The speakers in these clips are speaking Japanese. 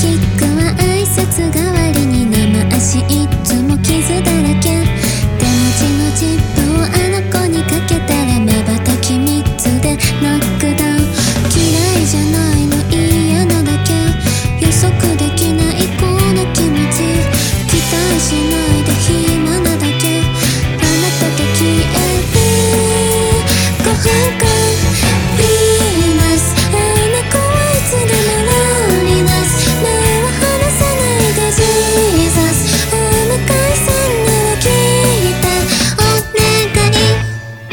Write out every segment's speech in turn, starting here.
キックは挨拶代わりに生足いつも傷だらけ。手持ちのチップをあの子にかけたら瞬き3つでノックダウン。嫌いじゃないの嫌なだけ、予測できないこの気持ち。期待しないで暇なだけ、あなたと消える5分間。ヴィーナス、あの子はいつでもローリナス。目を離さないでジーザス、お向かいさんには聞いてお願い。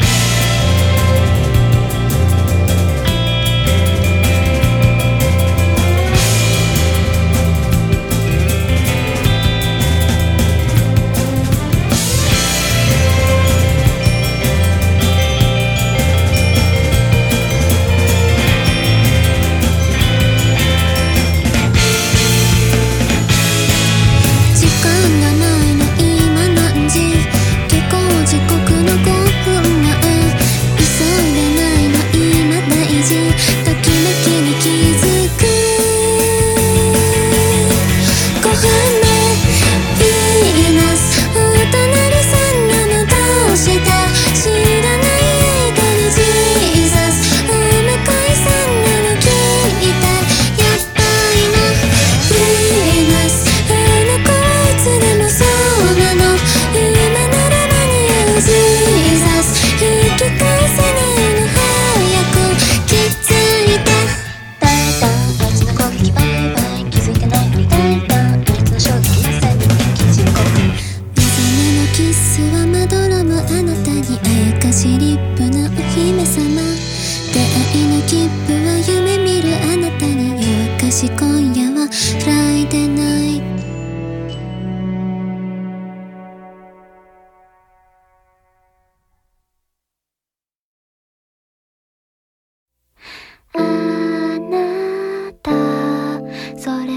時間がないの今何時、下校時刻の5分前。急いでないの今大事、ときめきに気づく5分前。ヴィーナス、お隣さんなのどうした、知らない間にジーザス、お向かいさんなの聞いた、やばいのヴィーナス。あの子はいつでもそうなの、今なら間に合うジーザス、引き返せないの早く気づいて。 耐えたあいつの攻撃バイバイ、気づいてないふり耐えたあいつの衝撃なさに気づく。 目覚めのキスはまどろむあなたにあやかしリップ